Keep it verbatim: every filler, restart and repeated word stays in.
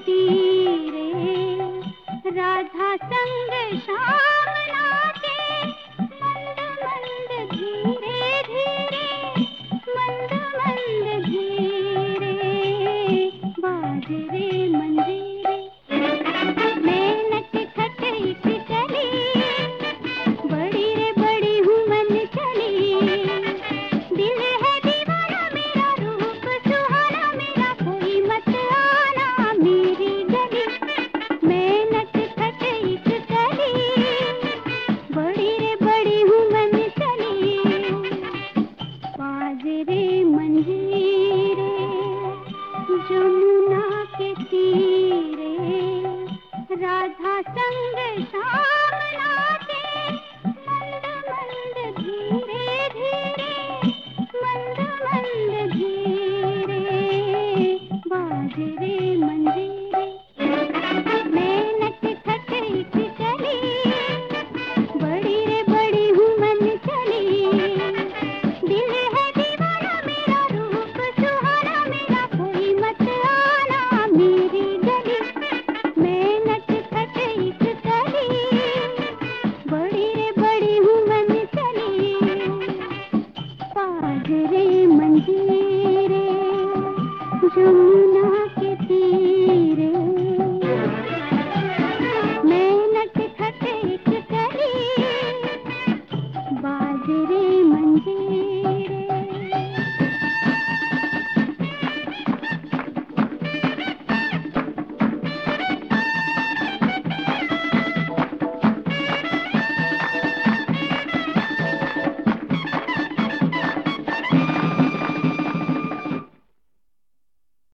तीरे राधा संग श्याम नाचे मंद मंद धीरे धीरे मंद मंद धीरे बाज रे मंजीरे मैं नच खट इक चली बड़ी रे बड़ी हूँ मन चली दिल है दीवाना मेरा रूप सुहाना मेरा कोई मत आना मेरी गली मैं नच खट इक चली बड़ी रे बड़ी हूँ मन चली बाज रे मंजीरे जमुना के तीरे राधा संग श्याम नाचे मंद मंद धीरे धीरे मंद मंद धीरे बाज रे मंजीरे।